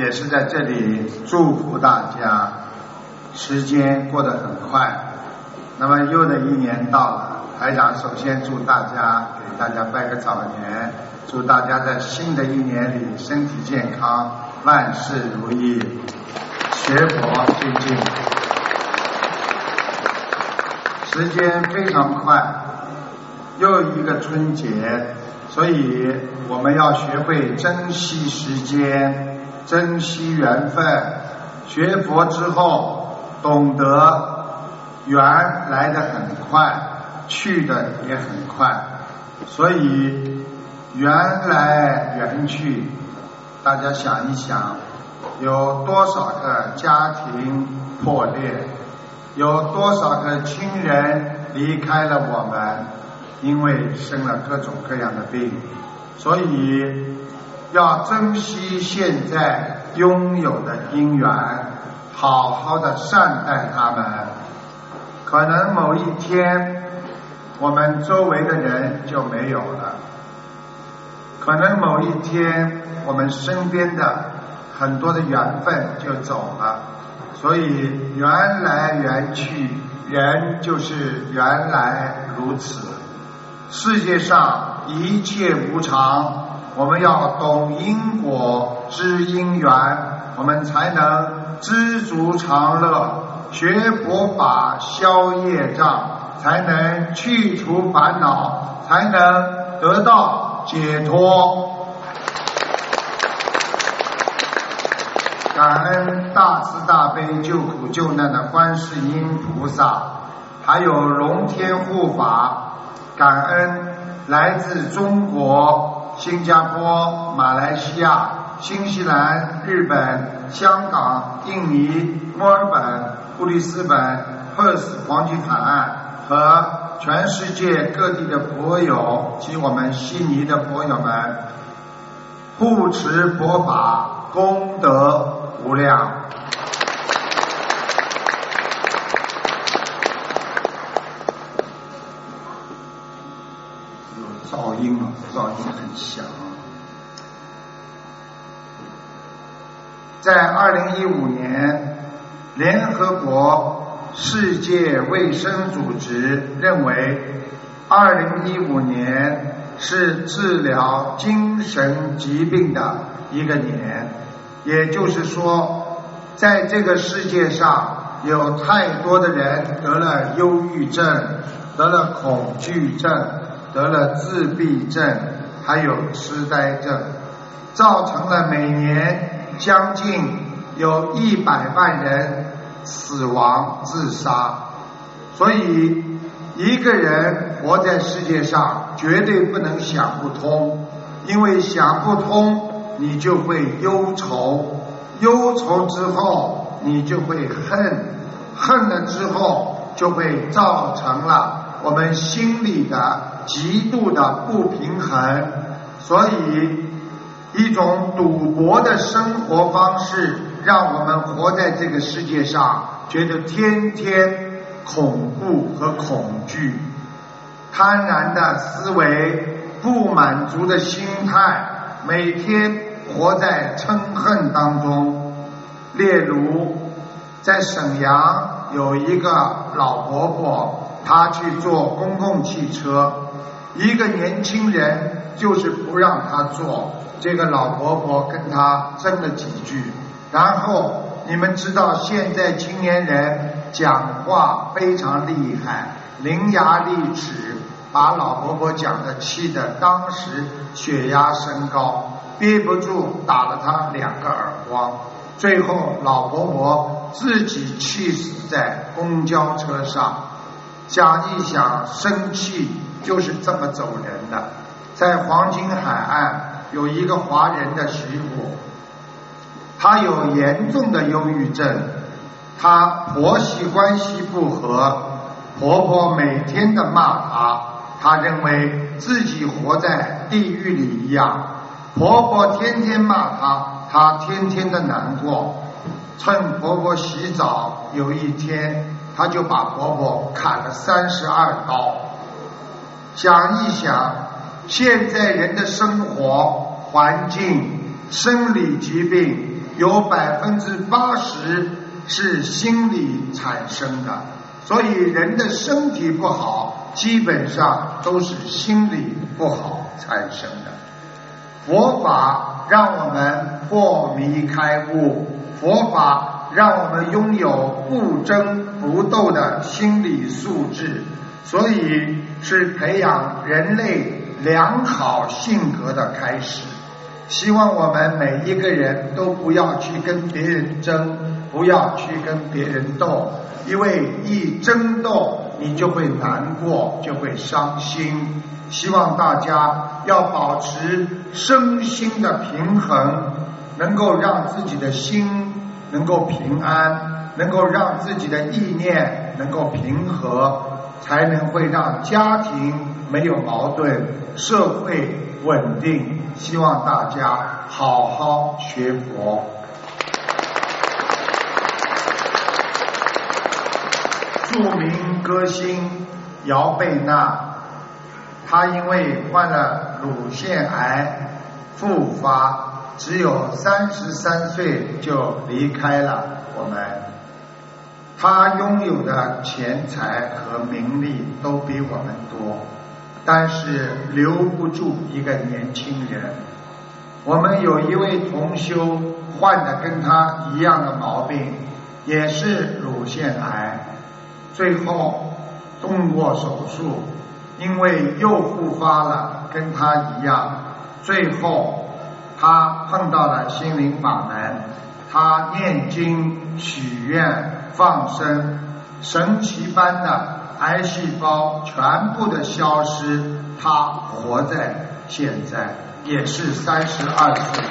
也是在这里祝福大家。时间过得很快，那么又的一年到了，台长首先祝大家，给大家拜个早年，祝大家在新的一年里身体健康，万事如意，学佛精进。时间非常快，又一个春节，所以我们要学会珍惜时间，珍惜缘分。学佛之后懂得缘来得很快，去的也很快，所以缘来缘去，大家想一想，有多少个家庭破裂，有多少个亲人离开了我们，因为生了各种各样的病。所以要珍惜现在拥有的因缘，好好的善待他们。可能某一天我们周围的人就没有了，可能某一天我们身边的很多的缘分就走了。所以缘来缘去，人就是原来如此。世界上一切无常，我们要懂因果知因缘，我们才能知足常乐，学佛法消业障，才能去除烦恼，才能得到解脱。感恩大慈大悲救苦救难的观世音菩萨，还有龙天护法，感恩来自中国、新加坡、马来西亚、新西兰、日本、香港、印尼、墨尔本、布里斯本、珀斯黄金海岸和全世界各地的佛友及我们悉尼的佛友们，护持佛法，功德无量。有噪音了，噪音很响。在2015年，联合国世界卫生组织认为2015年是治疗精神疾病的一个年，也就是说，在这个世界上有太多的人得了忧郁症，得了恐惧症，得了自闭症，还有痴呆症，造成了每年将近有100万人死亡自杀。所以一个人活在世界上绝对不能想不通，因为想不通你就会忧愁，忧愁之后你就会恨，恨了之后就会造成了我们心里的极度的不平衡。所以一种赌博的生活方式让我们活在这个世界上觉得天天恐怖和恐惧，贪婪的思维，不满足的心态，每天活在嗔恨当中。例如在沈阳有一个老伯伯，他去坐公共汽车，一个年轻人就是不让他坐，这个老伯伯跟他争了几句，然后你们知道现在青年人讲话非常厉害，伶牙俐齿，把老伯伯讲的气得当时血压升高，憋不住打了他2个耳光，最后老伯伯自己气死在公交车上。想一想，生气就是这么走人的。在黄金海岸有一个华人的媳妇，她有严重的忧郁症，她婆媳关系不和，婆婆每天的骂她，她认为自己活在地狱里一样，婆婆天天骂她，她天天的难过。趁婆婆洗澡，有一天她就把婆婆砍了32刀。想一想，现在人的生活环境、生理疾病有80%是心理产生的，所以人的身体不好，基本上都是心理不好产生的。佛法让我们破迷开悟，佛法让我们拥有不争不斗的心理素质，所以是培养人类良好性格的开始。希望我们每一个人都不要去跟别人争，不要去跟别人斗，因为一争斗你就会难过，就会伤心。希望大家要保持身心的平衡，能够让自己的心能够平安，能够让自己的意念能够平和，才能会让家庭没有矛盾，社会稳定。希望大家好好学佛。著名歌星姚贝娜，她因为患了乳腺癌复发，只有33岁就离开了我们。她拥有的钱财和名利都比我们多，但是留不住一个年轻人。我们有一位同修患的跟他一样的毛病，也是乳腺癌，最后动过手术，因为又复发了，跟他一样，最后他碰到了心灵法门，他念经许愿放生，神奇般的癌细胞全部的消失，他活在现在，也是32岁。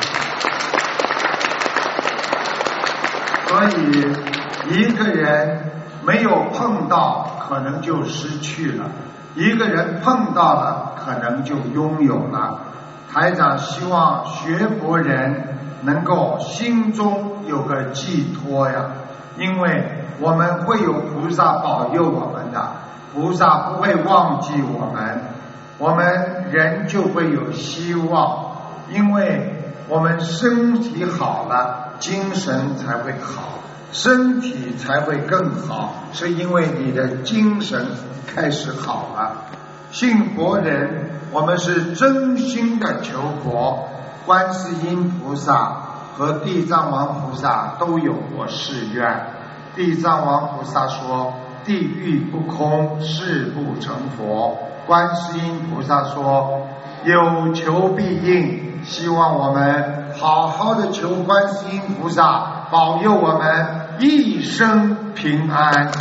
所以一个人没有碰到可能就失去了，一个人碰到了可能就拥有了。台长希望学佛人能够心中有个寄托呀，因为我们会有菩萨保佑我们的，菩萨不会忘记我们，我们人就会有希望，因为我们身体好了，精神才会好，身体才会更好，是因为你的精神开始好了。信佛人，我们是真心的求佛，观世音菩萨和地藏王菩萨都有过誓愿。地藏王菩萨说地狱不空，誓不成佛。观世音菩萨说有求必应，希望我们好好的求观世音菩萨保佑我们一生平安。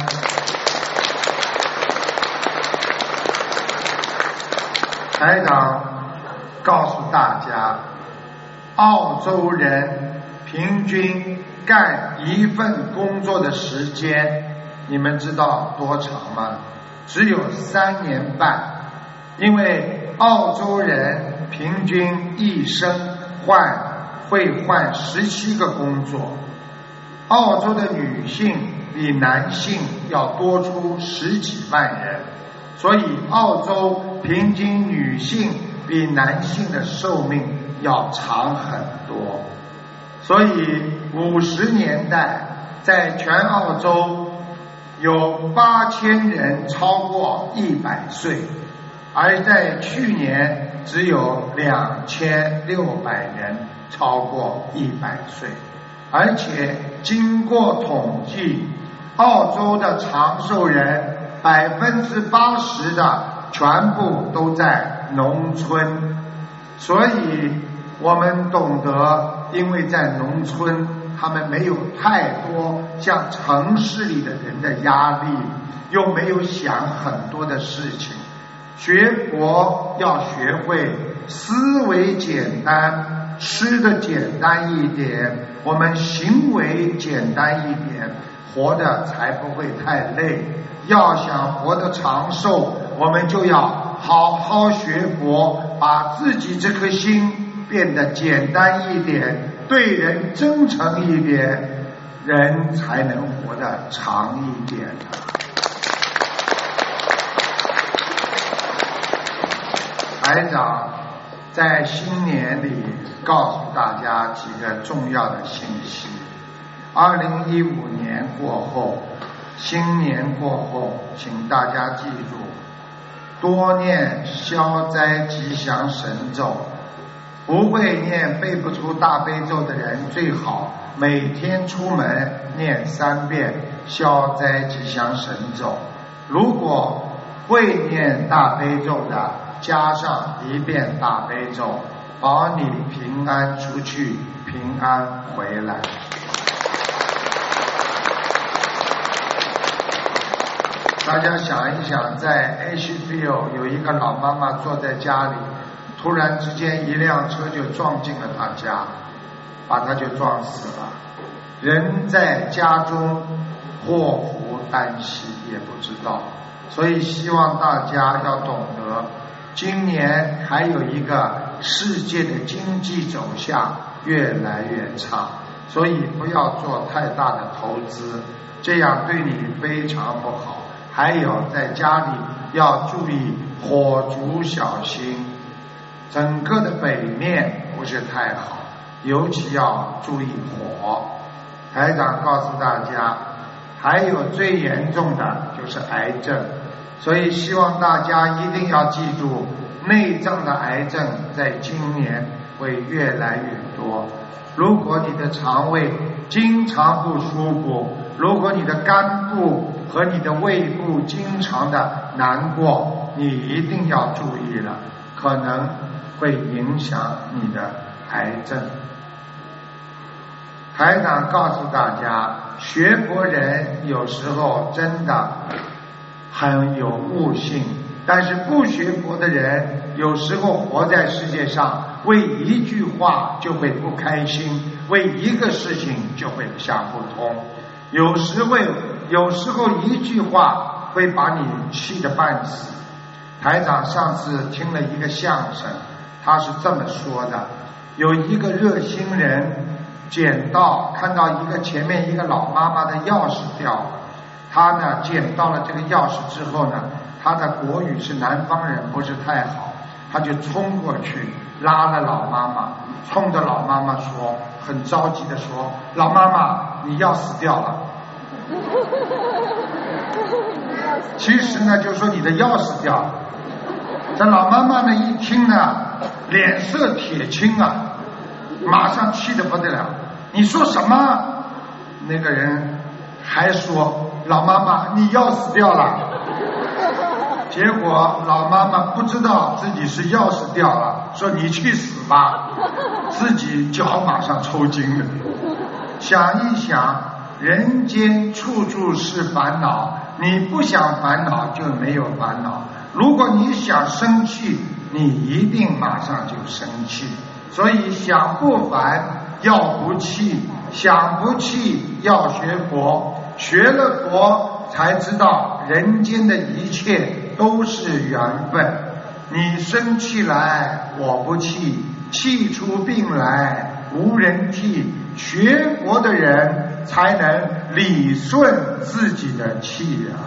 台长告诉大家，澳洲人平均干一份工作的时间，你们知道多长吗？只有3年半。因为澳洲人平均一生会换17个工作，澳洲的女性比男性要多出10几万人，所以澳洲平均女性比男性的寿命要长很多。所以50年代在全澳洲有8000人超过100岁，而在去年只有2600人超过100岁。而且经过统计，澳洲的长寿人80%的全部都在农村，所以我们懂得，因为在农村他们没有太多像城市里的人的压力，又没有想很多的事情。学佛要学会思维简单，吃的简单一点，我们行为简单一点，活得才不会太累。要想活得长寿，我们就要好好学佛，把自己这颗心变得简单一点，对人真诚一点，人才能活得长一点。台长在新年里告诉大家几个重要的信息。2015年过后，新年过后，请大家记住，多念消灾吉祥神咒。不会念背不出大悲咒的人，最好每天出门念3遍消灾吉祥神咒。如果会念大悲咒的，加上1遍大悲咒，保你平安出去，平安回来。大家想一想，在 Ashfield 有一个老妈妈坐在家里，突然之间一辆车就撞进了她家，把她就撞死了。人在家中，祸福旦夕也不知道，所以希望大家要懂得，今年还有一个世界的经济走向越来越差，所以不要做太大的投资，这样对你非常不好。还有在家里要注意火烛小心，整个的北面不是太好，尤其要注意火。台长告诉大家，还有最严重的就是癌症，所以希望大家一定要记住，内脏的癌症在今年会越来越多。如果你的肠胃经常不舒服，如果你的肝部和你的胃部经常的难过，你一定要注意了，可能会影响你的癌症。台长告诉大家，学佛人有时候真的很有悟性，但是不学佛的人有时候活在世界上，为一句话就会不开心，为一个事情就会想不通，有时候一句话会把你气得半死。台长上次听了一个相声，他是这么说的，有一个热心人看到前面一个老妈妈的钥匙掉了，他呢捡到了这个钥匙之后呢，他的国语是南方人，不是太好，他就冲过去拉了老妈妈，冲着老妈妈说，很着急的说，老妈妈你钥匙掉了。其实呢就说你的钥匙掉了。这老妈妈呢一听呢，脸色铁青啊，马上气得不得了。你说什么？那个人还说，老妈妈你钥匙掉了。结果老妈妈不知道自己是钥匙掉了，说你去死吧，自己脚马上抽筋了。想一想，人间处处是烦恼，你不想烦恼就没有烦恼，如果你想生气，你一定马上就生气。所以想不烦要不气，想不气要学佛，学了佛才知道人间的一切都是缘分。你生气来我不气，气出病来无人替，学佛的人才能理顺自己的气啊。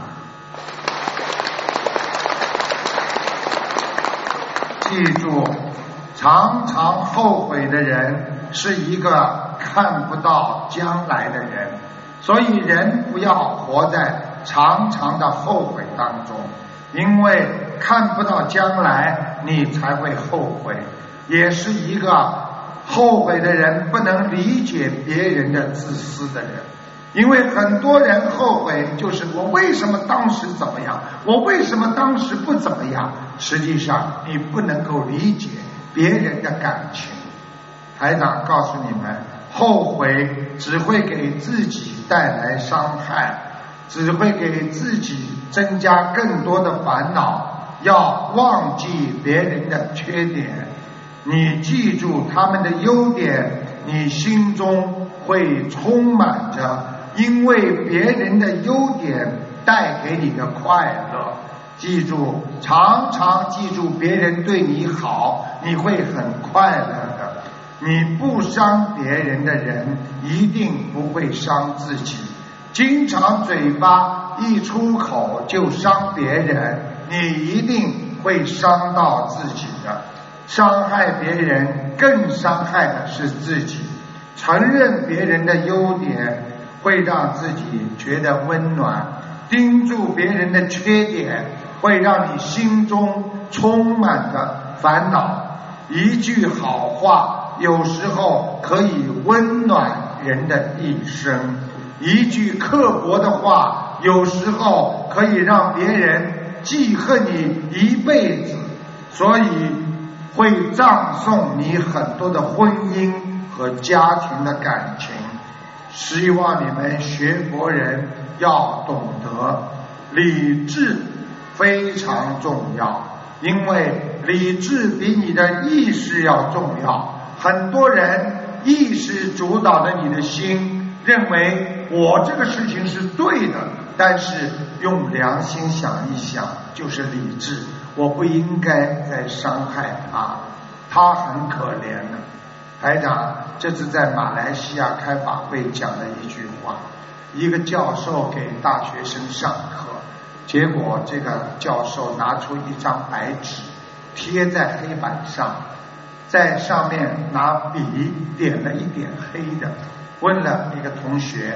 记住，常常后悔的人是一个看不到将来的人，所以人不要活在常常的后悔当中，因为看不到将来你才会后悔。也是一个后悔的人不能理解别人的自私的人，因为很多人后悔就是我为什么当时怎么样，我为什么当时不怎么样，实际上你不能够理解别人的感情。台长告诉你们，后悔只会给自己带来伤害，只会给自己增加更多的烦恼。要忘记别人的缺点，你记住他们的优点，你心中会充满着因为别人的优点带给你的快乐。记住，常常记住别人对你好，你会很快乐的。你不伤别人的人一定不会伤自己，经常嘴巴一出口就伤别人，你一定会伤到自己的。 伤害别人更伤害的是自己。承认别人的优点会让自己觉得温暖，盯住别人的缺点会让你心中充满着烦恼。一句好话有时候可以温暖人的一生，一句刻薄的话有时候可以让别人记恨你一辈子，所以会葬送你很多的婚姻和家庭的感情。希望你们学佛人要懂得理智非常重要，因为理智比你的意识要重要。很多人意识主导了你的心，认为我这个事情是对的，但是用良心想一想，就是理智，我不应该再伤害他，他很可怜的。台长这次在马来西亚开法会讲了一句话，一个教授给大学生上课，结果这个教授拿出一张白纸贴在黑板上，在上面拿笔点了一点黑的，问了一个同学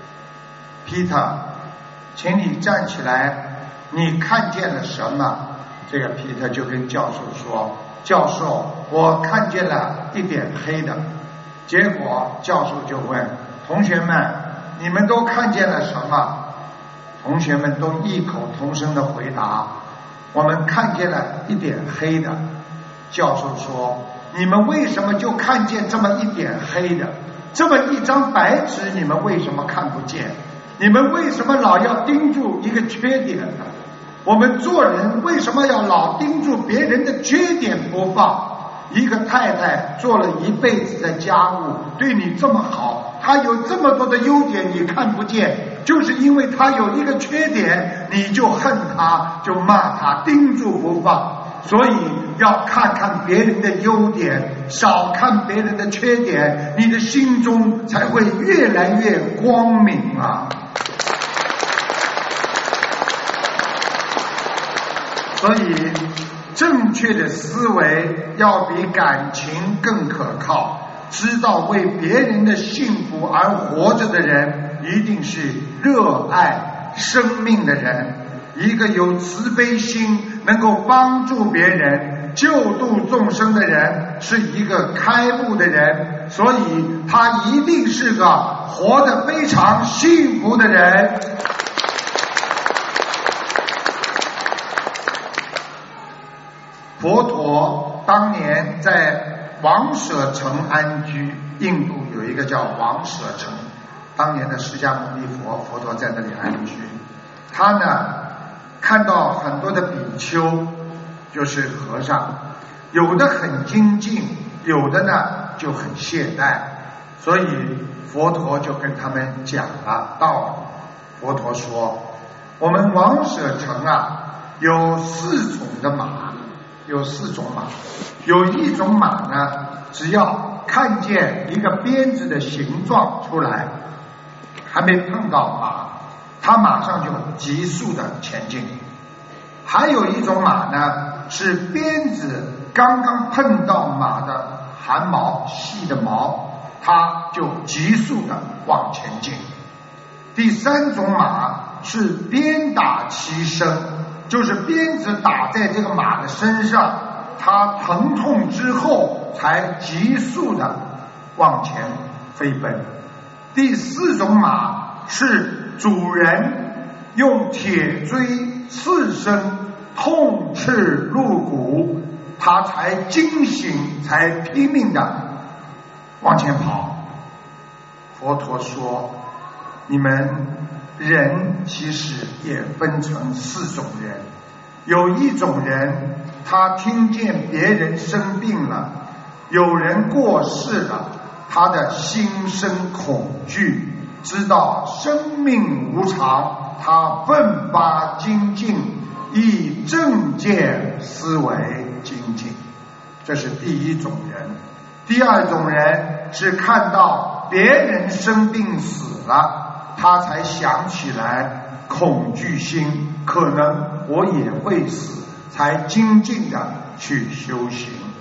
Peter， 请你站起来，你看见了什么？这个 Peter 就跟教授说，教授，我看见了一点黑的。结果教授就问同学们，你们都看见了什么？同学们都异口同声的回答，我们看见了一点黑的。教授说，你们为什么就看见这么一点黑的？这么一张白纸你们为什么看不见？你们为什么老要盯住一个缺点呢？我们做人为什么要老盯住别人的缺点不放？一个太太做了一辈子的家务，对你这么好，她有这么多的优点你看不见，就是因为她有一个缺点，你就恨她，就骂她，盯住不放。所以要看看别人的优点，少看别人的缺点，你的心中才会越来越光明啊！所以正确的思维要比感情更可靠，知道为别人的幸福而活着的人一定是热爱生命的人，一个有慈悲心能够帮助别人救度众生的人是一个开悟的人，所以他一定是个活得非常幸福的人。佛陀当年在王舍城安居，印度有一个叫王舍城，当年的释迦牟尼佛陀在那里安居。他呢看到很多的比丘，就是和尚，有的很精进，有的呢就很懈怠，所以佛陀就跟他们讲了道理。佛陀说，我们王舍城有4种的马，有4种马，有一种马呢，只要看见一个鞭子的形状出来，还没碰到马，它马上就急速的前进。还有一种马呢，是鞭子刚刚碰到马的汗毛，细的毛，它就急速的往前进。第3种马是鞭打其身，就是鞭子打在这个马的身上，它疼痛之后才急速的往前飞奔。第4种马是主人用铁锥刺身，痛刺入骨，他才惊醒，才拼命的往前跑。佛陀说，你们人其实也分成4种人，有一种人他听见别人生病了，有人过世了，他的心生恐惧，知道生命无常，他奋发精进，以正见思维精进，这是第1种人。第2种人是看到别人生病死了，他才想起来恐惧心，可能我也会死，才精进的去修行。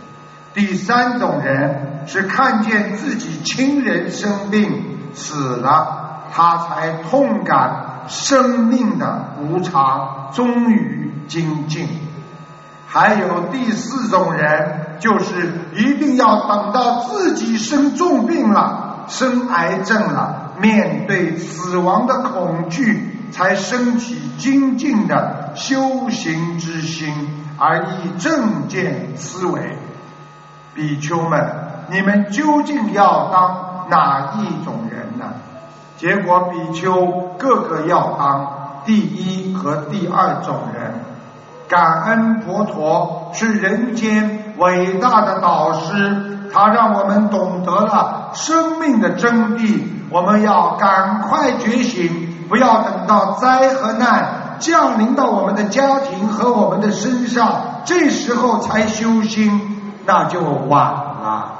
第三种人是看见自己亲人生病死了，他才痛感生命的无常，终于精进。还有第四种人，就是一定要等到自己生重病了，生癌症了，面对死亡的恐惧，才升起精进的修行之心，而以正见思维。比丘们，你们究竟要当哪一种人呢？结果比丘个个要当第一和第二种人。感恩佛陀是人间伟大的导师，他让我们懂得了生命的真谛，我们要赶快觉醒，不要等到灾和难降临到我们的家庭和我们的身上，这时候才修心，那就晚了。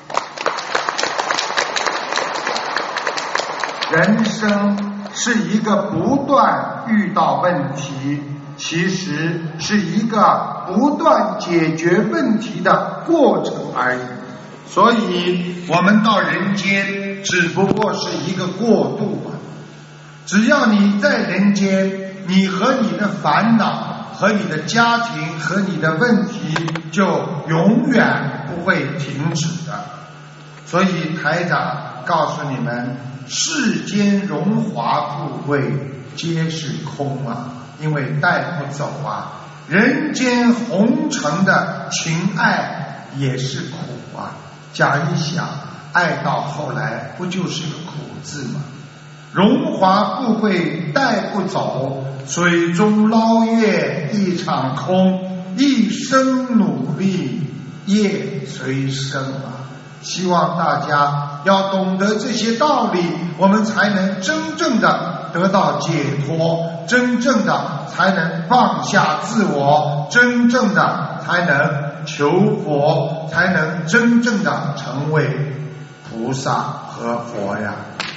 人生是一个不断遇到问题，其实是一个不断解决问题的过程而已。所以我们到人间只不过是一个过渡吧。只要你在人间，你和你的烦恼和你的家庭和你的问题就永远不会停止的。所以台长告诉你们，世间荣华富贵皆是空啊，因为带不走啊。人间红尘的情爱也是苦啊，假一想，爱到后来不就是个苦字吗？荣华富贵带不走，水中捞月一场空，一生努力业随身啊。希望大家要懂得这些道理，我们才能真正的得到解脱，真正的才能放下自我，真正的才能求佛，才能真正的成为菩萨和佛呀。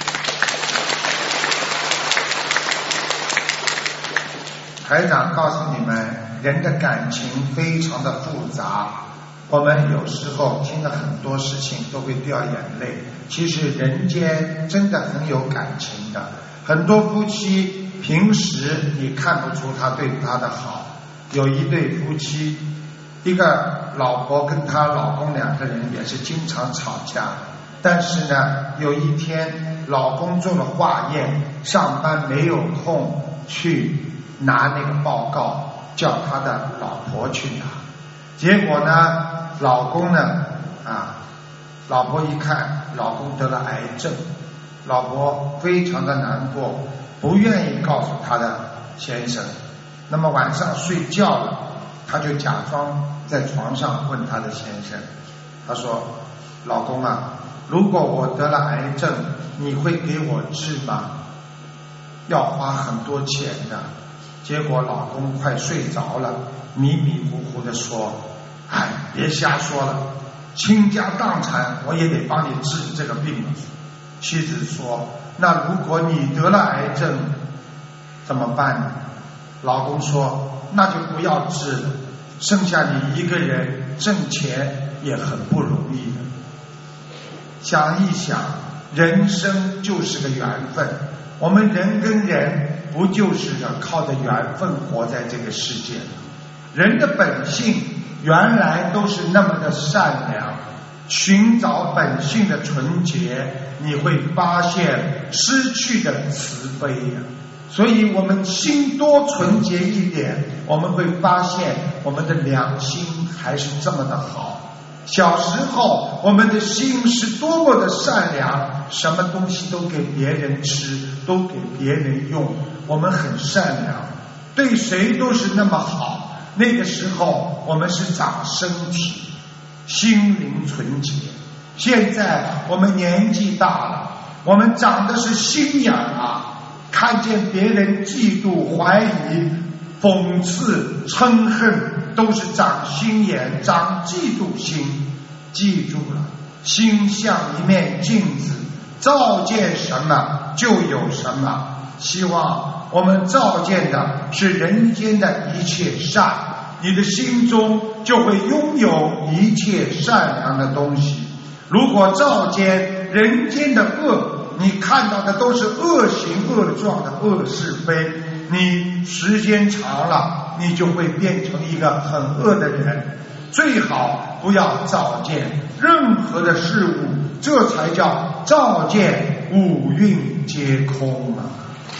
台长告诉你们，人的感情非常的复杂，我们有时候听了很多事情都会掉眼泪，其实人间真的很有感情的。很多夫妻平时你看不出他对他的好，有一对夫妻，一个老婆跟她老公两个人也是经常吵架，但是呢有一天老公做了化验，上班没有空去拿那个报告，叫他的老婆去拿。结果呢老公呢老婆一看老公得了癌症，老婆非常的难过，不愿意告诉他的先生。那么晚上睡觉了，他就假装在床上问他的先生，他说，老公啊，如果我得了癌症，你会给我治吗？要花很多钱的。结果老公快睡着了，迷迷糊糊的说，哎，别瞎说了，倾家荡产我也得帮你治这个病。妻子说，那如果你得了癌症怎么办呢？老公说，那就不要治了，剩下你一个人挣钱也很不容易的。想一想，人生就是个缘分，我们人跟人不就是靠着缘分活在这个世界吗？人的本性原来都是那么的善良，寻找本性的纯洁，你会发现失去的慈悲呀。所以我们心多纯洁一点，我们会发现我们的良心还是这么的好。小时候我们的心是多么的善良，什么东西都给别人吃，都给别人用，我们很善良，对谁都是那么好。那个时候我们是长身体，心灵纯洁。现在我们年纪大了，我们长的是心眼啊，看见别人嫉妒、怀疑、讽刺、嗔恨，都是长心眼、长嫉妒心。记住了，心像一面镜子，照见什么就有什么。希望我们照见的是人间的一切善， 你的心中就会拥有一切善良的东西。如果照见人间的恶，你看到的都是恶行恶状的恶是非，你时间长了，你就会变成一个很恶的人。最好不要照见任何的事物，这才叫照见五蕴皆空啊！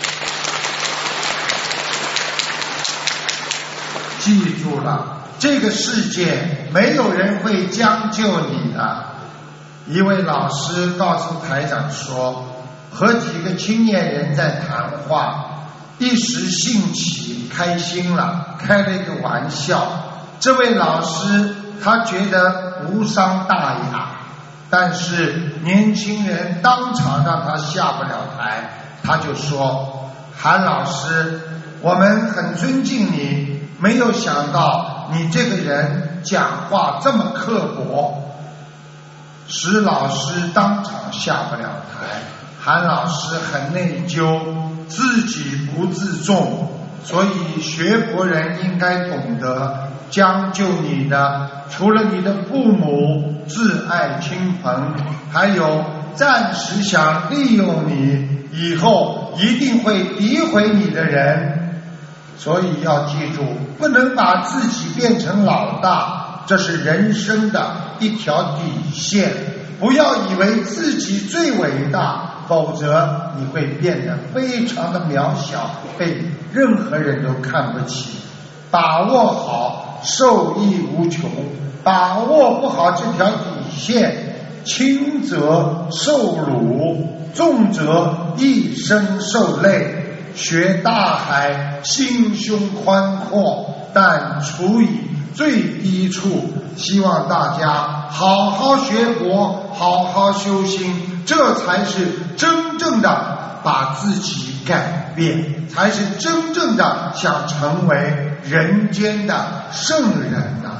记住了，这个世界没有人会将就你的。一位老师告诉台长说，和几个青年人在谈话，一时兴起开心了，开了一个玩笑。这位老师他觉得无伤大雅，但是年轻人当场让他下不了台，他就说，韩老师，我们很尊敬你，没有想到你这个人讲话这么刻薄。石老师当场下不了台，韩老师很内疚，自己不自重。所以学佛人应该懂得，将就你的除了你的父母、挚爱亲朋，还有暂时想利用你，以后一定会诋毁你的人。所以要记住，不能把自己变成老大，这是人生的一条底线。不要以为自己最伟大，否则你会变得非常的渺小，被任何人都看不起。把握好，受益无穷；把握不好这条底线，轻则受辱，重则一生受累。学大海，心胸宽阔，但处以最低处。希望大家好好学佛，好好修心，这才是真正的把自己改变，才是真正的想成为人间的圣人啊！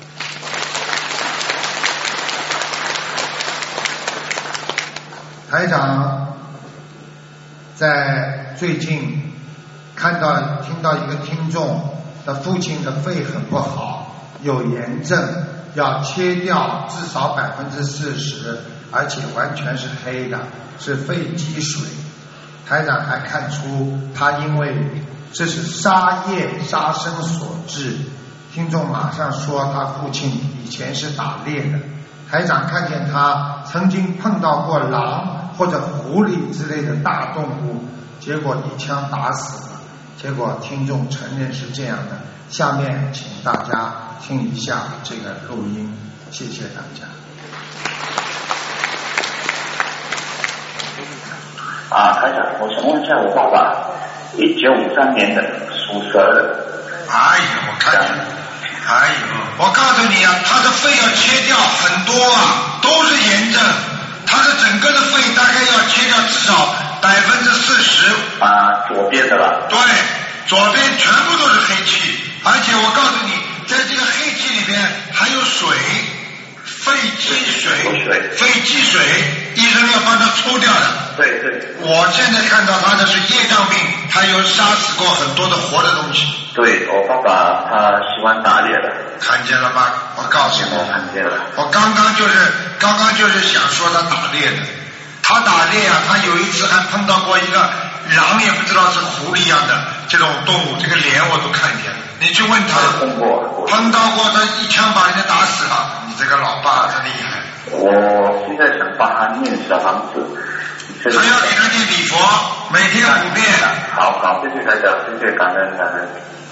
台长在最近听到一个听众的父亲的肺很不好，有炎症，要切掉至少40%，而且完全是黑的，是肺积水。台长还看出他因为这是杀业杀生所致。听众马上说他父亲以前是打猎的，台长看见他曾经碰到过狼或者狐狸之类的大动物，结果一枪打死了。结果听众承认是这样的。下面请大家听一下这个录音，谢谢大家。 台长，我想问一下我爸爸，1953年的，属蛇的。 我看见了。我告诉你啊，他的肺要切掉很多啊，都是炎症，他的整个的肺大概要切掉至少40%。 左边的吧？ 对，左边全部都是黑气，而且我告诉你，在这个黑气里边还有水，肺积水，医生要帮他抽掉的。 对。 我现在看到他的是业障病，他有杀死过很多的活的东西。 对，我爸爸他喜欢打猎的。 看见了吗？我告诉你， 看见了。 我刚刚就是想说他打猎的。他打猎啊，他有一次还碰到过一个狼，也不知道是狐狸一样的这种动物，这个脸我都看见了。你去问他，碰到过，他一枪把人家打死了。你这个老爸真厉害。 我现在想帮他念小房子， 还要给他念礼佛，每天5遍。 好，谢谢台长，谢谢感恩。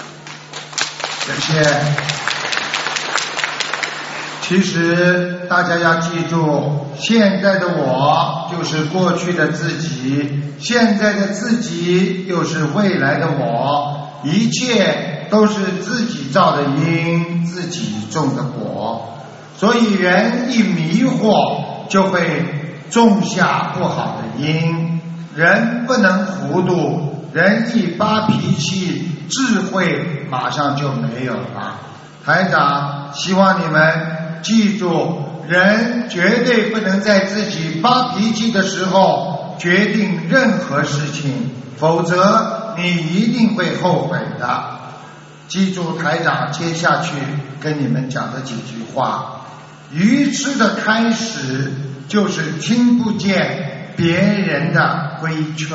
谢谢。其实大家要记住，现在的我就是过去的自己，现在的自己又是未来的我，一切都是自己造的因，自己种的果。所以人一迷惑，就会种下不好的因。人不能糊涂，人一发脾气，智慧马上就没有了。台长希望你们记住，人绝对不能在自己发脾气的时候决定任何事情，否则你一定会后悔的。 记住台长接下去跟你们讲的几句话。愚痴的开始就是听不见别人的规劝，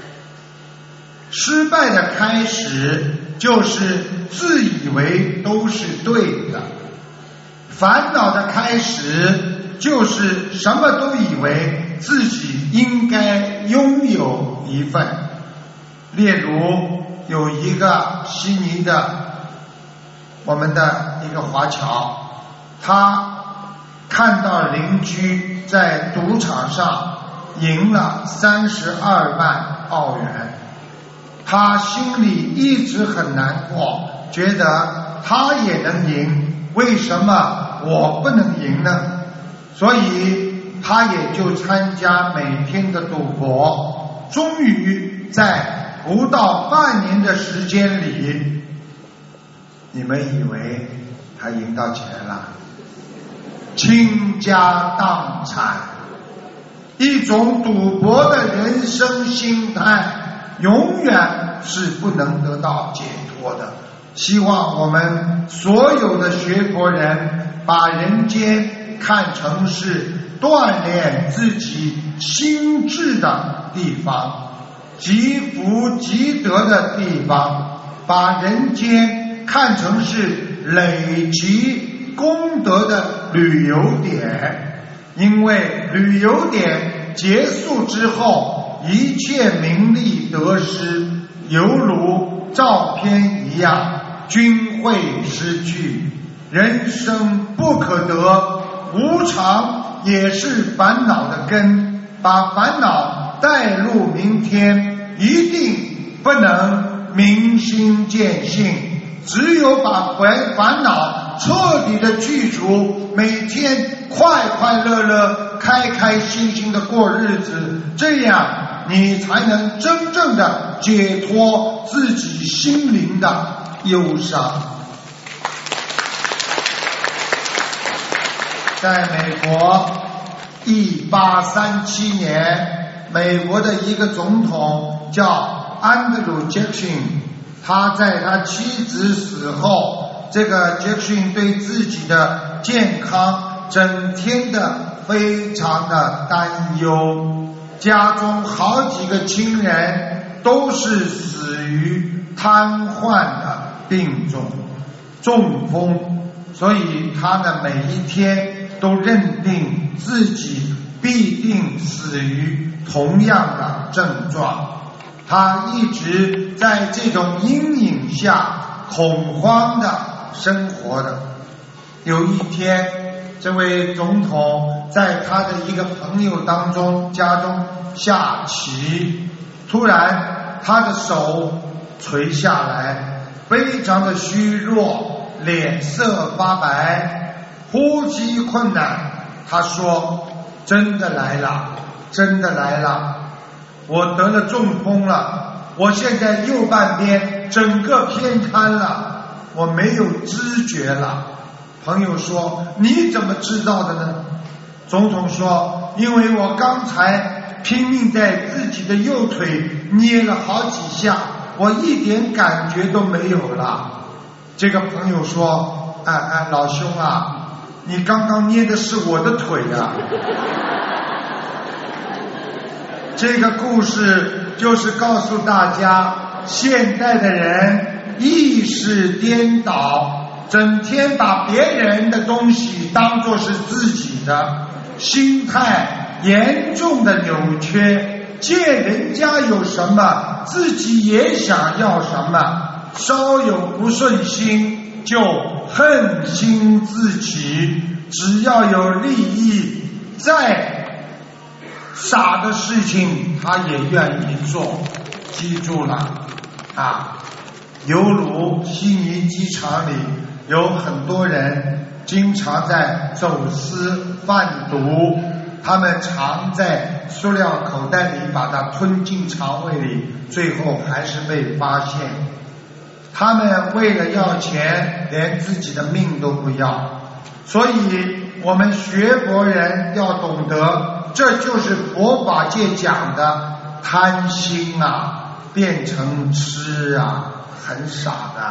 失败的开始就是自以为都是对的，烦恼的开始就是什么都以为自己应该拥有一份。例如有一个悉尼的我们的一个华侨，他看到邻居在赌场上赢了32万澳元，他心里一直很难过，觉得他也能赢，为什么我不能赢呢？所以他也就参加每天的赌博，终于在不到半年的时间里，你们以为他赢到钱了，倾家荡产。一种赌博的人生心态永远是不能得到解脱的。希望我们所有的学佛人把人间看成是锻炼自己心智的地方，积福积德的地方，把人间看成是累积功德的旅游点。因为旅游点结束之后，一切名利得失犹如照片一样均会失去。人生不可得，无常也是烦恼的根，把烦恼带入明天，一定不能明心见性。只有把烦恼彻底的去除，每天快快乐乐开开心心的过日子，这样你才能真正的解脱自己心灵的忧伤。在美国1837年，美国的一个总统叫安德鲁·杰克逊，他在他妻子死后，这个杰克逊对自己的健康整天的非常的担忧，家中好几个亲人都是死于瘫痪的病中，中风，所以他的每一天都认定自己必定死于同样的症状。他一直在这种阴影下恐慌的生活的。有一天，这位总统在他的一个朋友家中下棋，突然他的手垂下来，非常的虚弱，脸色发白，呼吸困难。他说：真的来了，真的来了，我得了中风了，我现在右半边整个偏瘫了，我没有知觉了。朋友说：你怎么知道的呢？总统说：因为我刚才拼命在自己的右腿捏了好几下，我一点感觉都没有了。这个朋友说：老兄啊，你刚刚捏的是我的腿啊。这个故事就是告诉大家，现代的人意识颠倒，整天把别人的东西当作是自己的，心态严重的扭曲，见人家有什么自己也想要什么，稍有不顺心就恨心自己，只要有利益，再傻的事情他也愿意做。记住了啊，犹如悉尼机场里有很多人经常在走私贩毒，他们常在塑料口袋里把它吞进肠胃里，最后还是被发现。他们为了要钱，连自己的命都不要。所以我们学佛人要懂得，这就是佛法界讲的贪心啊，变成痴啊，很傻的。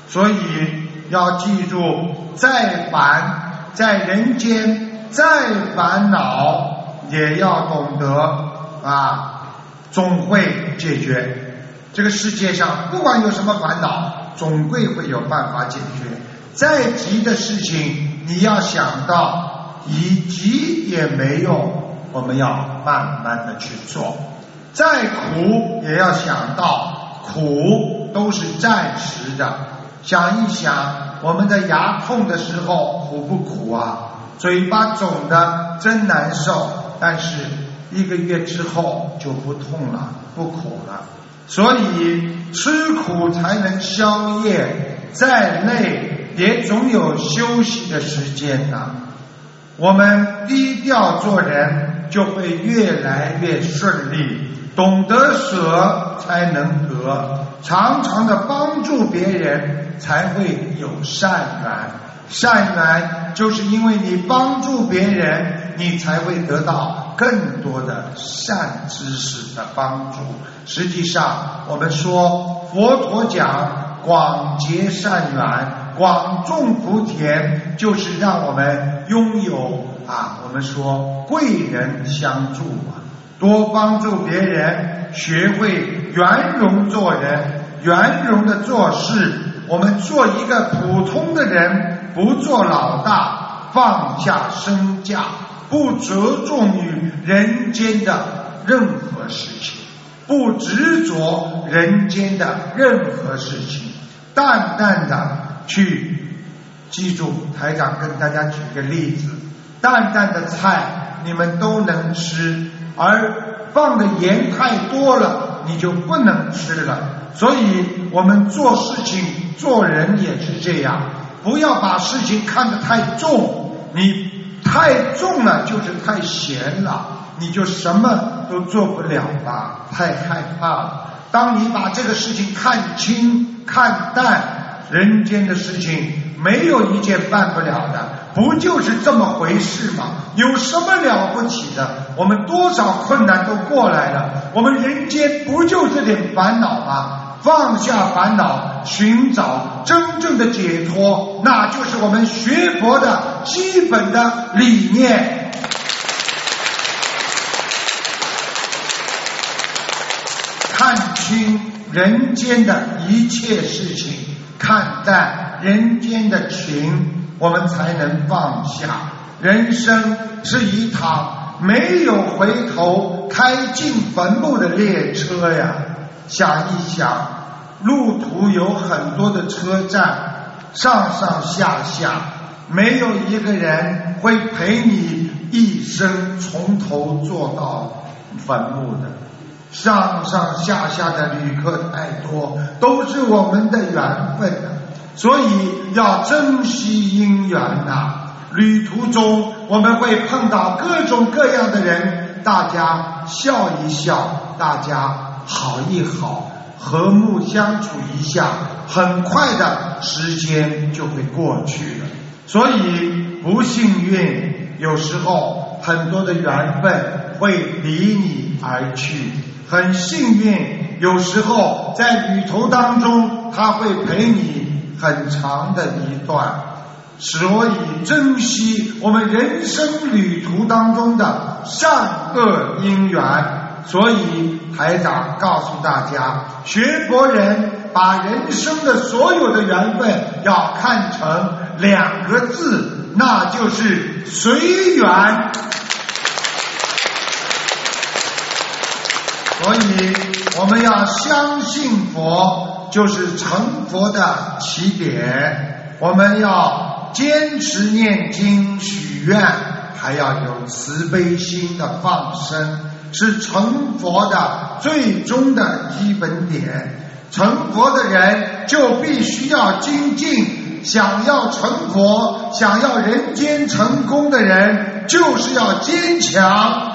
所以要记住，再烦，在人间再烦恼，也要懂得总会解决。这个世界上不管有什么烦恼，总归会有办法解决。再急的事情，你要想到以急也没用，我们要慢慢的去做。再苦也要想到苦都是暂时的。想一想，我们的牙痛的时候苦不苦啊？嘴巴肿的真难受，但是1个月之后就不痛了，不苦了。所以吃苦才能消业，再累也总有休息的时间呐。我们低调做人，就会越来越顺利。懂得舍才能得，常常的帮助别人才会有善缘。善缘就是因为你帮助别人，你才会得到更多的善知识的帮助。实际上我们说佛陀讲广结善缘，广种福田，就是让我们拥有我们说贵人相助多帮助别人，学会圆融做人，圆融的做事。我们做一个普通的人，不做老大，放下身价，不着重于人间的任何事情，不执着人间的任何事情，淡淡的去记住。台长跟大家举个例子，淡淡的菜你们都能吃，而放的盐太多了，你就不能吃了。所以我们做事情做人也是这样，不要把事情看得太重，你太重了就是太闲了，你就什么都做不了了，太害怕了。当你把这个事情看清看淡，人间的事情没有一件办不了的，不就是这么回事吗？有什么了不起的？我们多少困难都过来了，我们人间不就这点烦恼吗？放下烦恼，寻找真正的解脱，那就是我们学佛的基本的理念。看清人间的一切事情，看淡人间的情，我们才能放下。人生是一趟没有回头开进坟墓的列车呀。想一想，路途有很多的车站，上上下下，没有一个人会陪你一生从头坐到坟墓的。上上下下的旅客太多，都是我们的缘分所以要珍惜因缘旅途中我们会碰到各种各样的人，大家笑一笑，大家好一好，和睦相处一下，很快的时间就会过去了。所以不幸运，有时候很多的缘分会离你而去，很幸运，有时候在旅途当中他会陪你很长的一段。所以珍惜我们人生旅途当中的善恶因缘。所以台长告诉大家，学佛人把人生的所有的缘分要看成2个字，那就是随缘。所以我们要相信佛就是成佛的起点，我们要坚持念经许愿，还要有慈悲心的放生，是成佛的最终的基本点。成佛的人就必须要精进，想要成佛，想要人间成功的人就是要坚强。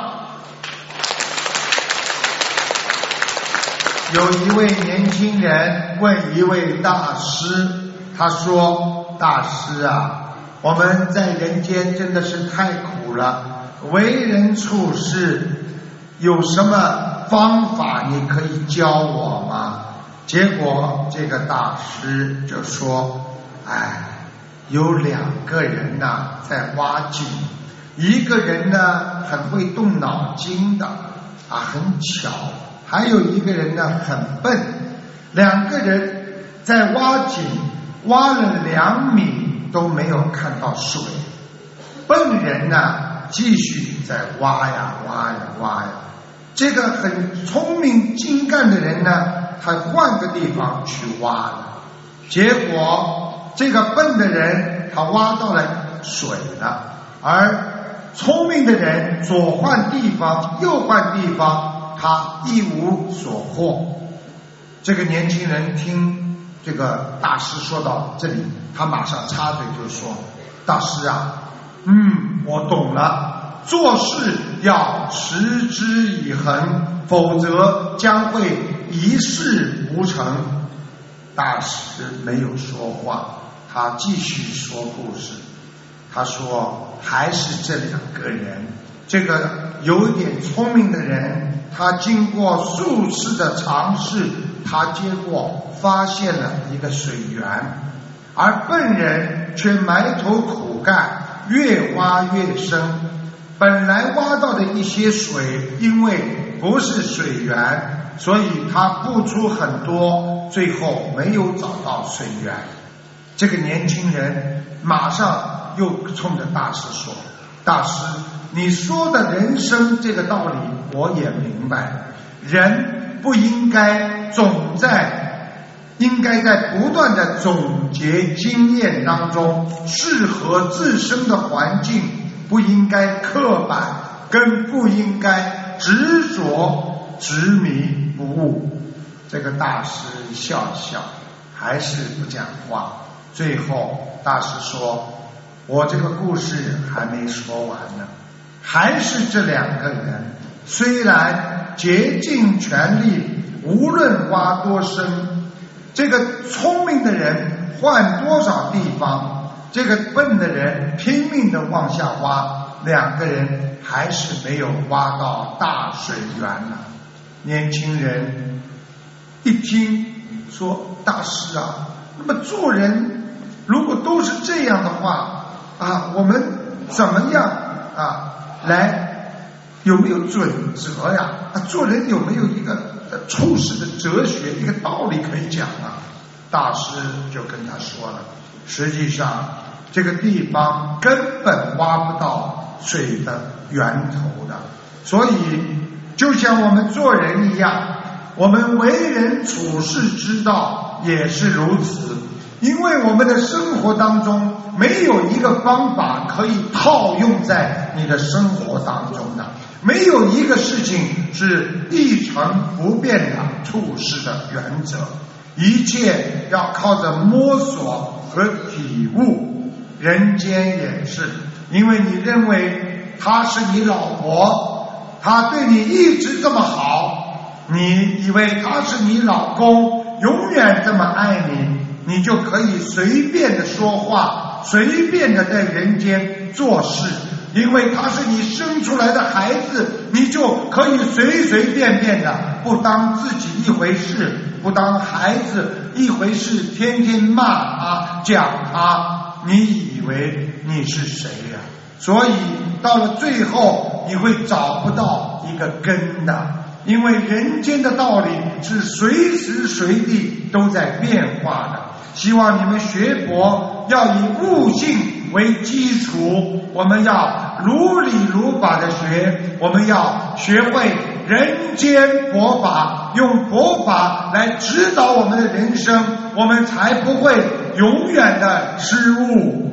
有一位年轻人问一位大师，他说：大师啊，我们在人间真的是太苦了，为人处事有什么方法你可以教我吗？ 结果这个大师就说，有2个人呐在挖井，一个人呢很会动脑筋的很巧，还有一个人呢很笨。2个人在挖井，挖了2米都没有看到水。笨人呢继续在挖呀挖呀挖呀，这个很聪明精干的人呢，他换个地方去挖了，结果这个笨的人他挖到了水了，而聪明的人左换地方右换地方，他一无所获。这个年轻人听这个大师说到这里，他马上插嘴就说，大师啊，我懂了，做事要持之以恒，否则将会一事无成。大师没有说话，他继续说故事。他说，还是这2个人，这个有点聪明的人，他经过数次的尝试，他结果发现了一个水源，而笨人却埋头苦干，越挖越深。本来挖到的一些水，因为不是水源，所以他付出很多，最后没有找到水源。这个年轻人马上又冲着大师说，大师，你说的人生这个道理我也明白，人不应该应该在不断的总结经验当中，适合自身的环境，不应该刻板，更不应该执着执迷不悟。这个大师笑一笑，还是不讲话。最后大师说，我这个故事还没说完呢，还是这2个人虽然竭尽全力，无论挖多深，这个聪明的人换多少地方，这个笨的人拼命的往下挖，2个人还是没有挖到大水源了。年轻人一听说，大师啊，那么做人如果都是这样的话我们怎么样来，有没有准则呀？做人有没有一个处事的哲学，一个道理可以讲啊？大师就跟他说了，实际上这个地方根本挖不到水的源头的，所以就像我们做人一样，我们为人处事之道也是如此。因为我们的生活当中没有一个方法可以套用在你的生活当中的，没有一个事情是一成不变的处事的原则，一切要靠着摸索和体悟。人间也是，因为你认为她是你老婆，她对你一直这么好，你以为她是你老公，永远这么爱你，你就可以随便的说话，随便的在人间做事。因为他是你生出来的孩子，你就可以随随便便的不当自己一回事，不当孩子一回事，天天骂他讲他，你以为你是谁呀？所以到了最后你会找不到一个根的，因为人间的道理是随时随地都在变化的。希望你们学佛要以悟性为基础，我们要如理如法的学，我们要学会人间佛法，用佛法来指导我们的人生，我们才不会永远的失误。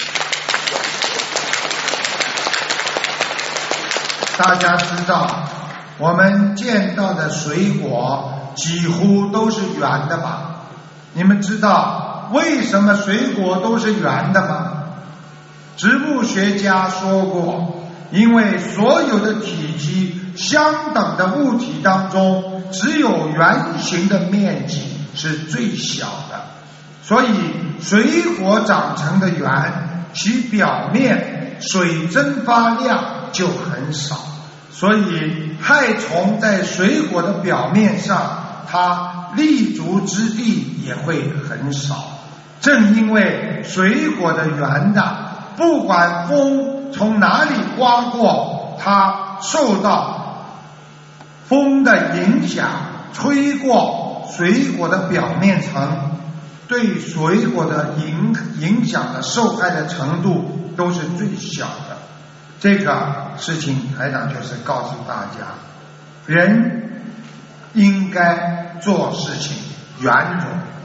大家知道我们见到的水果几乎都是圆的吧？你们知道为什么水果都是圆的吗？植物学家说过，因为所有的体积相等的物体当中，只有圆形的面积是最小的，所以水果长成的圆，其表面水蒸发量就很少，所以害虫在水果的表面上它立足之地也会很少。正因为水果的圆的，不管风从哪里刮过，它受到风的影响，吹过水果的表面层，对水果的影响的受害的程度都是最小的。这个事情台长就是告诉大家，人应该做事情圆融。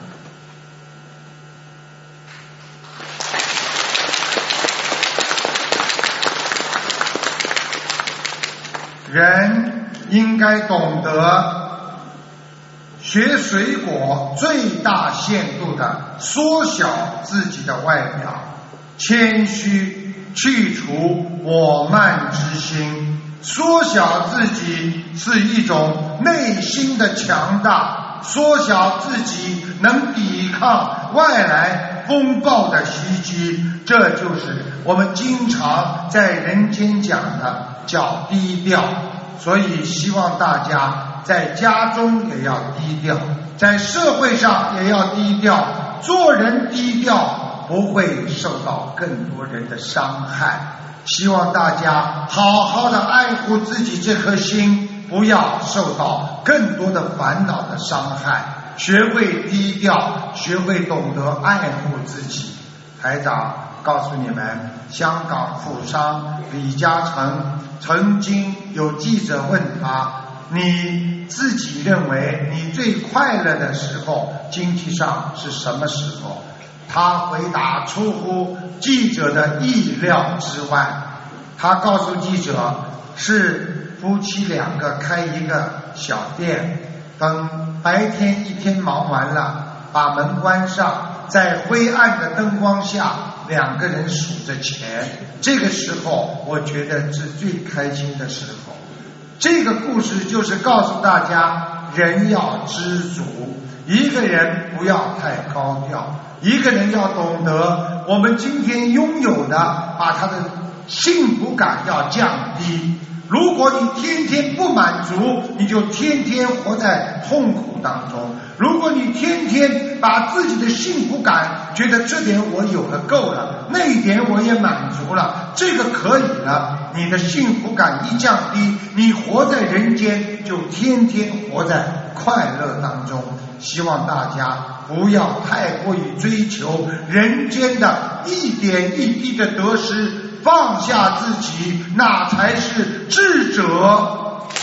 人应该懂得学水果，最大限度的缩小自己的外表，谦虚，去除我慢之心，缩小自己是一种内心的强大，缩小自己能抵抗外来风暴的袭击，这就是我们经常在人间讲的叫低调。所以希望大家在家中也要低调，在社会上也要低调，做人低调，不会受到更多人的伤害。希望大家好好的爱护自己这颗心，不要受到更多的烦恼的伤害，学会低调，学会懂得爱护自己。台长告诉你们，香港富商李嘉诚曾经有记者问他，你自己认为你最快乐的时候经济上是什么时候？他回答出乎记者的意料之外，他告诉记者，是夫妻两个开一个小店，等白天一天忙完了，把门关上，在灰暗的灯光下，两个人数着钱，这个时候我觉得是最开心的时候。这个故事就是告诉大家，人要知足，一个人不要太高调，一个人要懂得我们今天拥有的，把他的幸福感要降低。如果你天天不满足，你就天天活在痛苦当中。如果你天天把自己的幸福感觉得这点我有了够了，那一点我也满足了，这个可以了，你的幸福感一降低，你活在人间就天天活在快乐当中。希望大家不要太过于追求人间的一点一滴的得失，放下自己，那才是智者。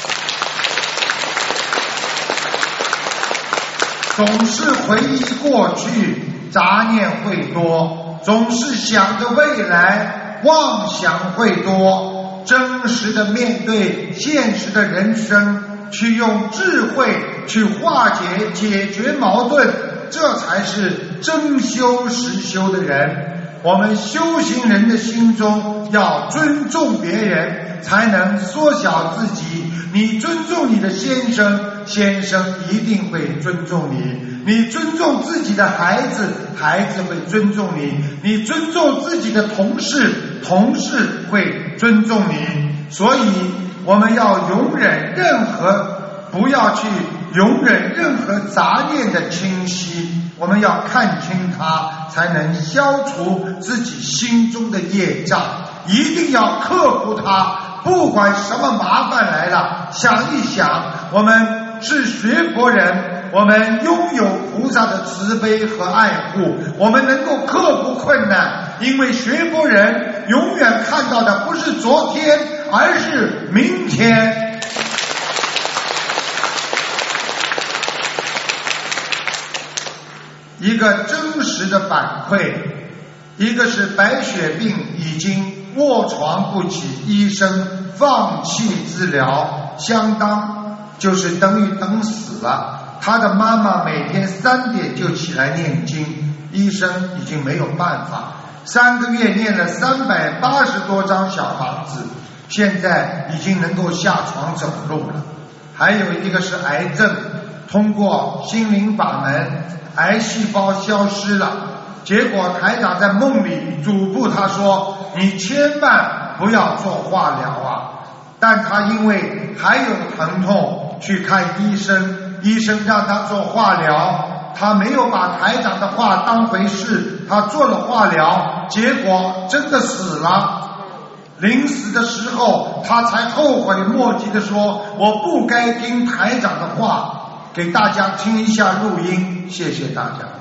总是回忆过去，杂念会多；总是想着未来，妄想会多。真实的面对现实的人生，去用智慧去化解解决矛盾，这才是真修实修的人。我们修行人的心中要尊重别人，才能缩小自己。你尊重你的先生，先生一定会尊重你；你尊重自己的孩子，孩子会尊重你；你尊重自己的同事，同事会尊重你。所以我们要容忍不要去容忍任何杂念的侵袭，我们要看清它，才能消除自己心中的业障。一定要克服它，不管什么麻烦来了，想一想，我们是学佛人，我们拥有菩萨的慈悲和爱护，我们能够克服困难，因为学佛人永远看到的不是昨天，而是明天。一个真实的反馈，一个是白血病已经卧床不起，医生放弃治疗，相当就是等于等死了。他的妈妈每天3点就起来念经，医生已经没有办法，3个月念了380多张小房子，现在已经能够下床走路了。还有一个是癌症，通过心灵法门，癌细胞消失了，结果台长在梦里嘱咐他说，你千万不要做化疗啊。但他因为还有疼痛去看医生， 医生让他做化疗，他没有把台长的话当回事，他做了化疗，结果真的死了。临死的时候他才后悔莫及的说，我不该听台长的话。给大家听一下录音，谢谢大家。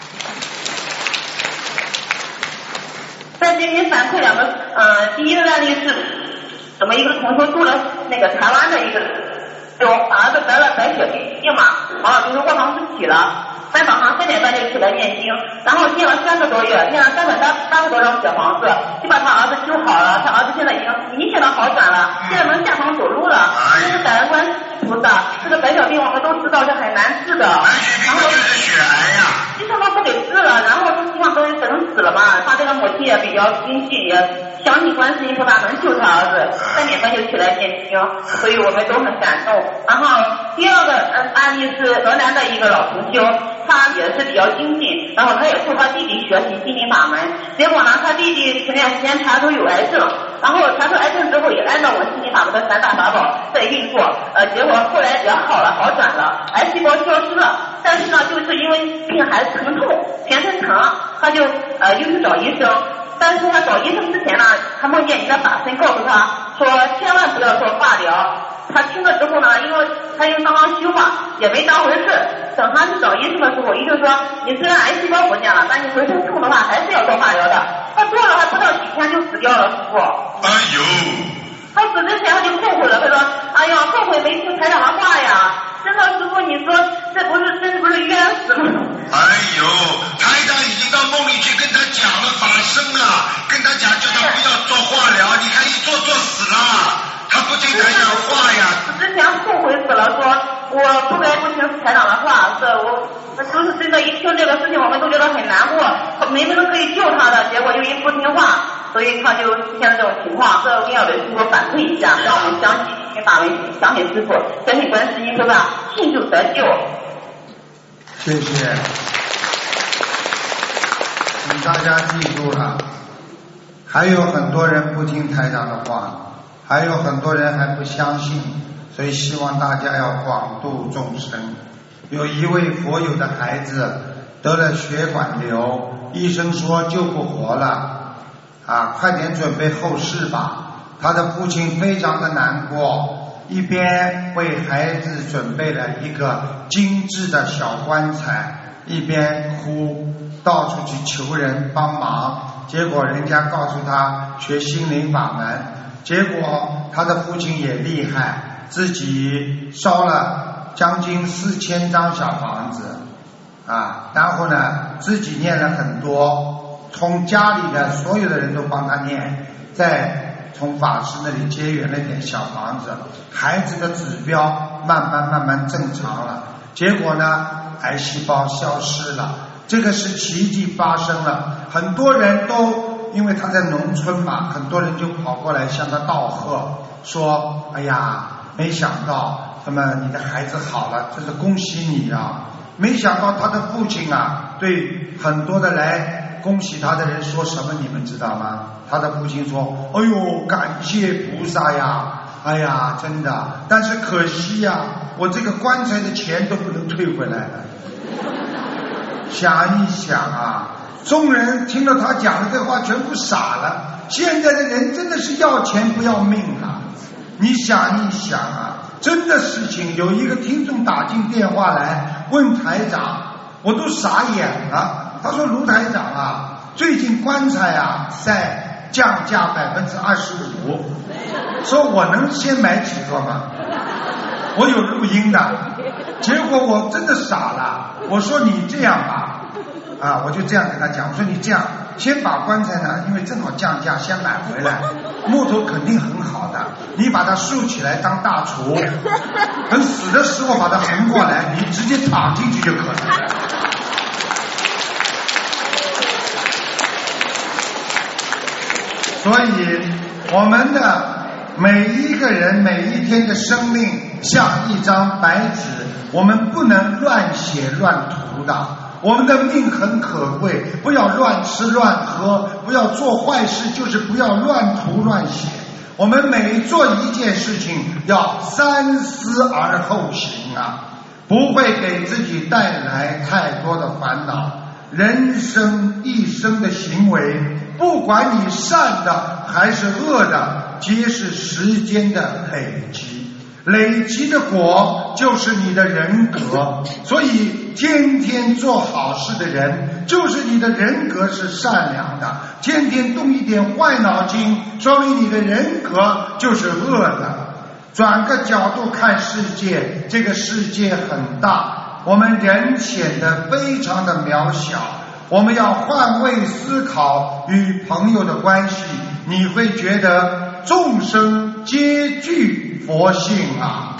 在这边反馈两个，第一个案例是我们一个同学住了那个台湾的一个，就儿子得了白血病嘛，完了就是卧床不起了，在早上3点半就起来念经，然后念了3个多月，念了380多张小房子，就把他儿子救好了，他儿子现在已经明显的好转了，现在能下床走路了，这是感恩观世菩萨。这个白血病我们都知道是很难治的，然后就是血癌呀， 医生都不给治了，然后就希望都等死了嘛，他这个母亲也比较精进，也相信观世音菩萨能救他儿子，3点半就起来念经，所以我们都很感动。然后第二个案例是河南的一个老同修，他也是比较精进，然后他也助他弟弟学习心灵法门，结果呢他弟弟前段时间查出有癌症，然后查出癌症之后也按照我心灵法门的3大法宝在运作，结果后来也好了，好转了，癌细胞消失了，但是呢就是因为病还疼痛，全身疼，他就又去找医生，但是他找医生之前呢，他梦见一个法身告诉他说千万不要做化疗，他听了之后呢，因为他又刚刚修嘛，也没当回事，等他去找医生的时候，医生说你虽然癌细胞不见了，但你浑身痛的话还是要做化疗的，他做了还不到几天就死掉了，师傅。 哎呦， 他死之前他就后悔了，他说哎呀后悔没听台长的话呀，真的师傅你说这不是冤死吗？ 哎呦，台长已经到梦里去跟他讲了法身了，跟他讲叫他不要做化疗，你看一做死了，他不听台长话呀。 之前后悔死了，说我不该不听台长的话，我就是真的，一听这个事情我们都觉得很难过，明明可以救他的，结果又因不听话，所以他就出现了这种情况。这我要给师傅反馈一下，让我们相信心灵法门，相信师傅，相信观世音菩萨，信就得救。 谢谢，请大家记住了，还有很多人不听台长的话，还有很多人还不相信，所以希望大家要广度众生。有一位佛友的孩子得了血管瘤，医生说救不活了，快点准备后事吧。他的父亲非常的难过，一边为孩子准备了一个精致的小棺材，一边哭，到处去求人帮忙。结果人家告诉他学心灵法门，结果他的父亲也厉害，自己烧了将近4000张小房子然后呢自己念了很多，从家里的所有的人都帮他念，再从法师那里结缘了点小房子，孩子的指标慢慢正常了，结果呢癌细胞消失了，这个是奇迹发生了。很多人都因为他在农村嘛，很多人就跑过来向他道贺，说哎呀没想到那么你的孩子好了，真是恭喜你啊。没想到他的父亲对很多的来恭喜他的人说什么你们知道吗？他的父亲说哎呦感谢菩萨呀，哎呀真的，但是可惜呀，我这个棺材的钱都不能退回来了。想一想众人听了他讲的这话全部傻了，现在的人真的是要钱不要命你想一想真的事情。有一个听众打进电话来问台长，我都傻眼了，他说卢台长最近棺材在降价25%，说我能先买几个吗？我有录音的。结果我真的傻了，我说你这样吧我就这样跟他讲，我说你这样先把棺材呢，因为正好降价，先买回来，木头肯定很好的，你把它竖起来当大厨，等死的时候把它横过来，你直接躺进去就可以了。所以我们的每一个人每一天的生命像一张白纸，我们不能乱写乱涂的，我们的命很可贵，不要乱吃乱喝，不要做坏事，就是不要乱涂乱写。我们每做一件事情要三思而后行不会给自己带来太多的烦恼。人生一生的行为，不管你善的还是恶的，皆是时间的累积，累积的果就是你的人格。所以天天做好事的人，就是你的人格是善良的。天天动一点坏脑筋，说明你的人格就是恶的。转个角度看世界，这个世界很大，我们人显得非常的渺小。我们要换位思考与朋友的关系，你会觉得众生皆具佛性啊。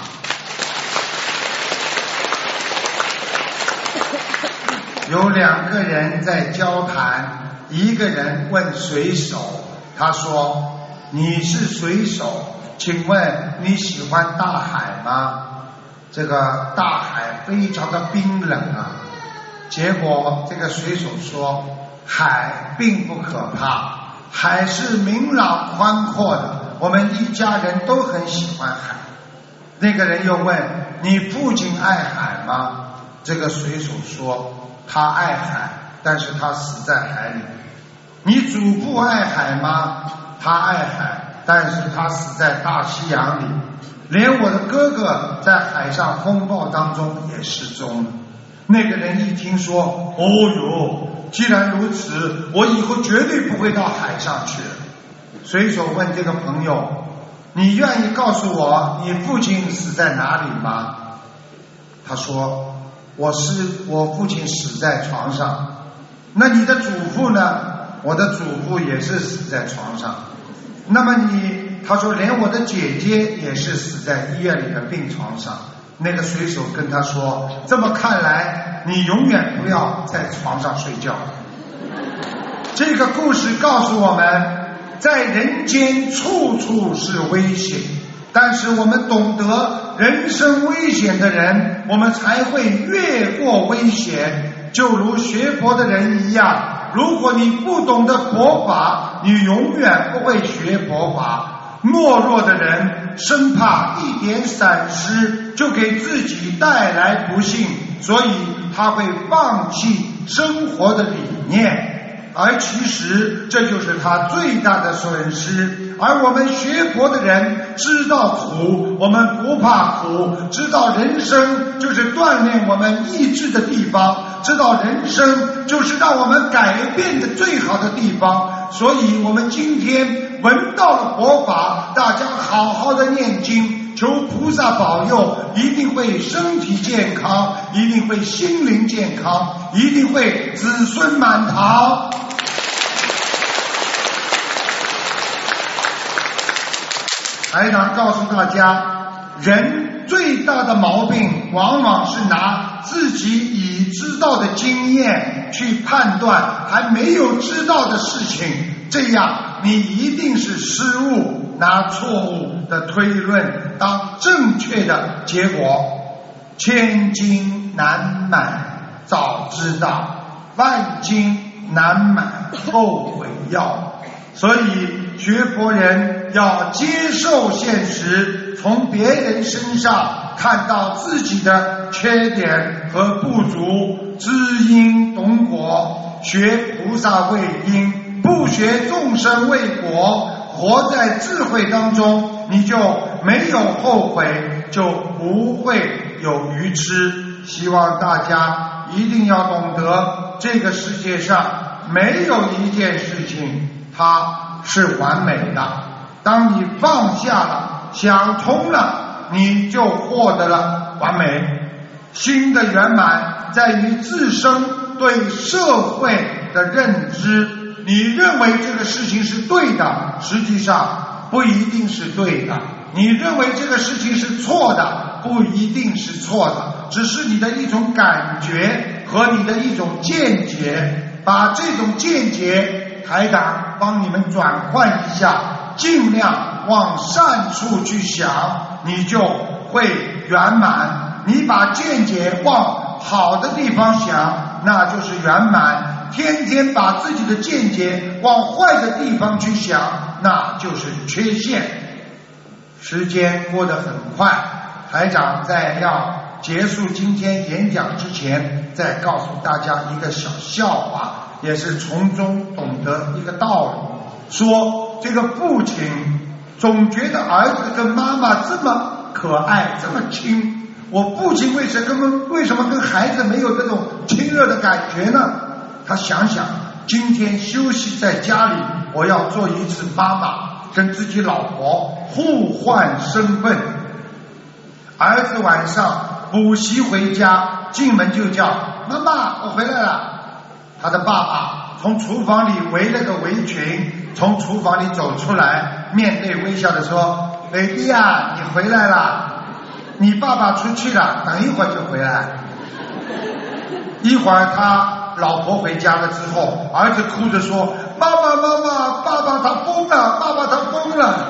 有2个人在交谈，一个人问水手，他说：你是水手，请问你喜欢大海吗？这个大海非常的冰冷啊。结果这个水手说：海并不可怕，海是明朗宽阔的，我们一家人都很喜欢海。那个人又问：你父亲爱海吗？这个水手说：他爱海，但是他死在海里。你祖父爱海吗？他爱海，但是他死在大西洋里。连我的哥哥在海上风暴当中也失踪了。那个人一听说，哦哟，既然如此，我以后绝对不会到海上去了。水手问这个朋友：你愿意告诉我你父亲死在哪里吗？他说：我父亲死在床上。那你的祖父呢？我的祖父也是死在床上。那么他说连我的姐姐也是死在医院里的病床上。那个水手跟他说：这么看来你永远不要在床上睡觉。这个故事告诉我们，在人间处处是危险，但是我们懂得人生危险的人，我们才会越过危险。就如学佛的人一样，如果你不懂得佛法，你永远不会学佛法。懦弱的人生怕一点闪失就给自己带来不幸，所以他会放弃生活的理念，而其实这就是他最大的损失。而我们学佛的人知道苦，我们不怕苦，知道人生就是锻炼我们意志的地方，知道人生就是让我们改变的最好的地方。所以我们今天闻到了佛法，大家好好的念经，求菩萨保佑，一定会身体健康，一定会心灵健康，一定会子孙满堂。台长告诉大家，人最大的毛病往往是拿自己已知道的经验去判断还没有知道的事情，这样你一定是失误，拿错误的推论当正确的结果。千金难买早知道，万金难买后悔药。所以学佛人要接受现实，从别人身上看到自己的缺点和不足，知因懂果，学菩萨为因，不学众生为果，活在智慧当中，你就没有后悔，就不会有愚痴。希望大家一定要懂得，这个世界上没有一件事情它是完美的。当你放下了，想通了，你就获得了完美。心的圆满在于自身对社会的认知。你认为这个事情是对的，实际上不一定是对的；你认为这个事情是错的，不一定是错的，只是你的一种感觉和你的一种见解。把这种见解，台长帮你们转换一下，尽量往善处去想，你就会圆满。你把见解往好的地方想，那就是圆满。天天把自己的见解往坏的地方去想，那就是缺陷。时间过得很快，台长在要结束今天演讲之前，再告诉大家一个小笑话，也是从中懂得一个道理。说这个父亲总觉得儿子跟妈妈这么可爱，这么亲，我父亲为什么跟孩子没有这种亲热的感觉呢？他想想，今天休息在家里，我要做一次妈妈，跟自己老婆互换身份。儿子晚上补习回家，进门就叫妈妈，我回来了。他的爸爸从厨房里围了个围裙，从厨房里走出来，面对微笑的说：“baby啊，你回来了，你爸爸出去了，等一会儿就回来。”一会儿他老婆回家了之后，儿子哭着说：“妈妈，妈妈，爸爸他疯了，爸爸他疯了。”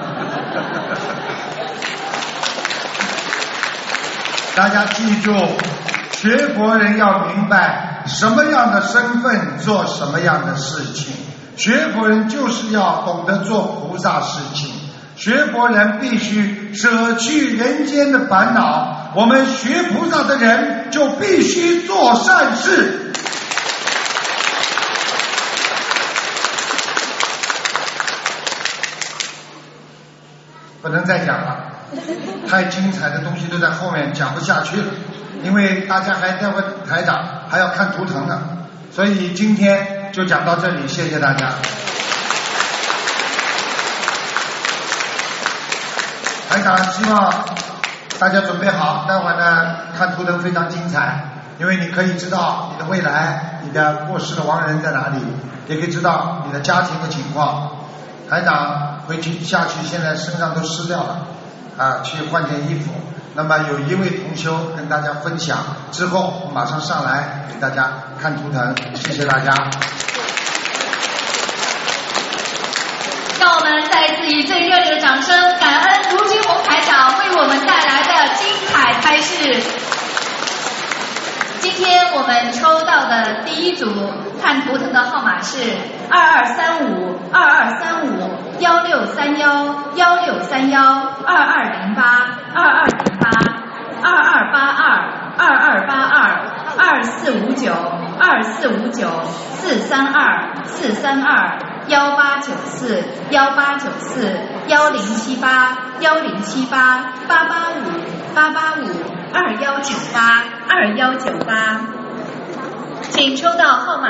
大家记住，学佛人要明白什么样的身份做什么样的事情。学佛人就是要懂得做菩萨事情，学佛人必须舍去人间的烦恼，我们学菩萨的人就必须做善事。不能再讲了，太精彩的东西都在后面，讲不下去了，因为大家还在问台长，还要看图腾呢，所以今天就讲到这里，谢谢大家。台长希望大家准备好，待会儿呢看图腾非常精彩，因为你可以知道你的未来，你的过世的亡人在哪里，也可以知道你的家庭的情况。台长回去下去，现在身上都湿掉了啊，去换件衣服。那么有一位同修跟大家分享，之后马上上来给大家看图腾，谢谢大家。 让我们再一次以最热烈的掌声，感恩卢军红台长为我们带来的精彩开示。今天我们抽到的第一组看图腾的号码是2235、2235、1631、1631、2208、2208、2282、2282、2459、2459、432、432、1894、1894、1078、1078、885、885、2198、2198，请抽到号码。